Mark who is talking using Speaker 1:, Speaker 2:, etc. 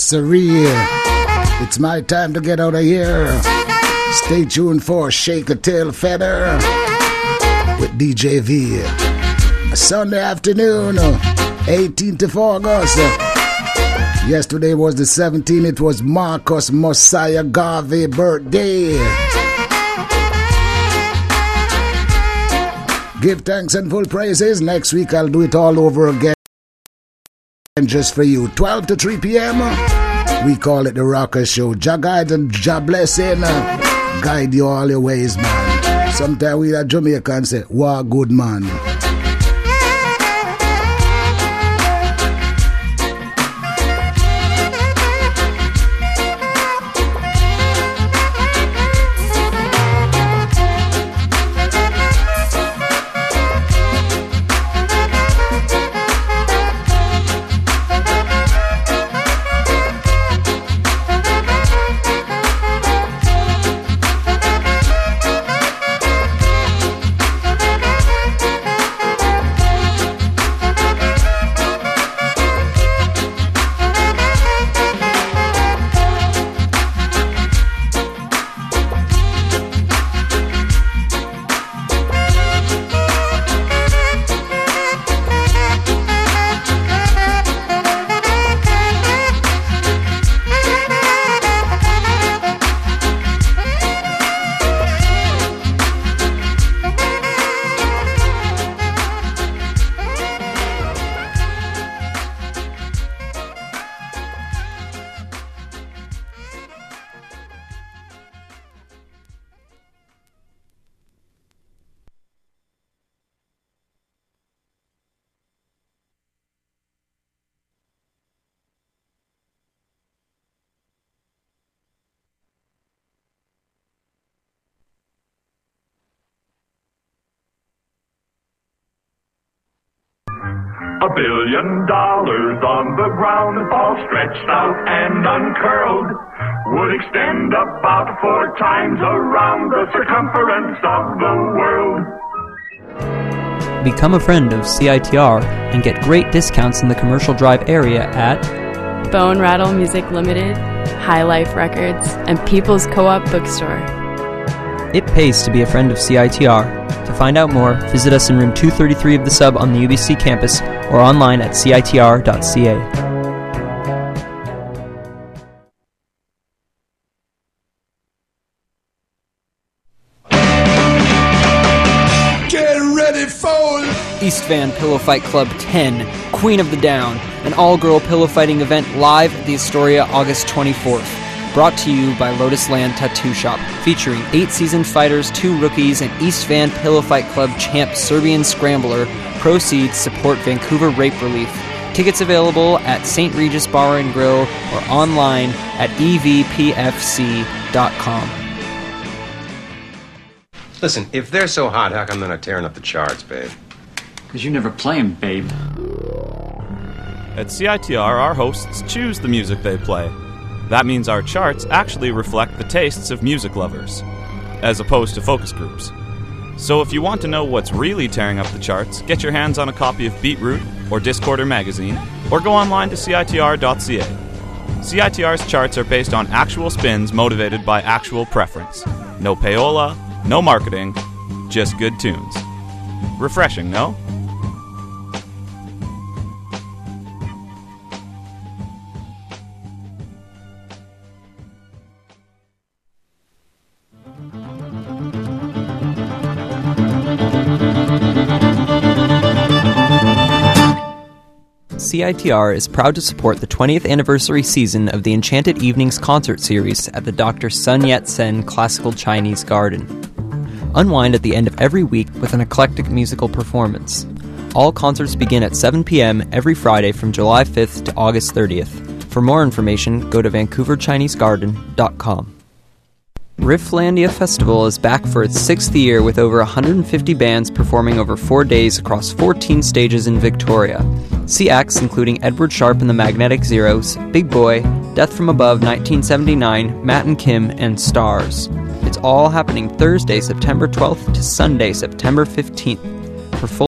Speaker 1: siree. It's my time to get out of here. Stay tuned for Shake a Tail Feather with DJ V. Sunday afternoon, 18th of August. Yesterday was the 17th. It was Marcus Mosiah Garvey birthday. Give thanks and full praises. Next week I'll do it all over again just for you. 12 to 3 p.m. We call it the Rocker Show. Jah guide and Jah blessing guide you all your ways, man. Sometimes we at Jamaica say, "Wow, good man."
Speaker 2: $1 billion on the ground, all stretched out and uncurled, would extend about 4 times around the circumference of the world.
Speaker 3: Become a friend of CITR and get great discounts in the Commercial Drive area at
Speaker 4: Bone Rattle Music Limited, High Life Records, and People's Co-op Bookstore.
Speaker 3: It pays to be a friend of CITR. To find out more, visit us in room 233 of the Sub on the UBC campus or online at citr.ca.
Speaker 5: Get ready for
Speaker 3: East Van Pillow Fight Club 10, Queen of the Down, an all-girl pillow fighting event live at the Astoria August 24th. Brought to you by Lotus Land Tattoo Shop, featuring 8 seasoned fighters, 2 rookies, and East Van Pillow Fight Club champ Serbian Scrambler. Proceeds support Vancouver Rape Relief. Tickets available at St. Regis Bar and Grill or online at evpfc.com.
Speaker 6: Listen, if they're so hot, how come they're not tearing up the charts, babe?
Speaker 7: Because you never play them, babe.
Speaker 8: At CITR, our hosts choose the music they play. That means our charts actually reflect the tastes of music lovers, as opposed to focus groups. So if you want to know what's really tearing up the charts, get your hands on a copy of Beatroot or Discorder magazine, or go online to citr.ca. CITR's charts are based on actual spins motivated by actual preference. No payola, no marketing, just good tunes. Refreshing, no?
Speaker 3: CITR is proud to support the 20th anniversary season of the Enchanted Evenings concert series at the Dr. Sun Yat-sen Classical Chinese Garden. Unwind at the end of every week with an eclectic musical performance. All concerts begin at 7 p.m. every Friday from July 5th to August 30th. For more information, go to vancouverchinesegarden.com. Rifflandia Festival is back for its 6th year with over 150 bands performing over 4 days across 14 stages in Victoria. See acts including Edward Sharpe and the Magnetic Zeros, Big Boy, Death from Above 1979, Matt and Kim, and Stars. It's all happening Thursday, September 12th to Sunday, September 15th. For full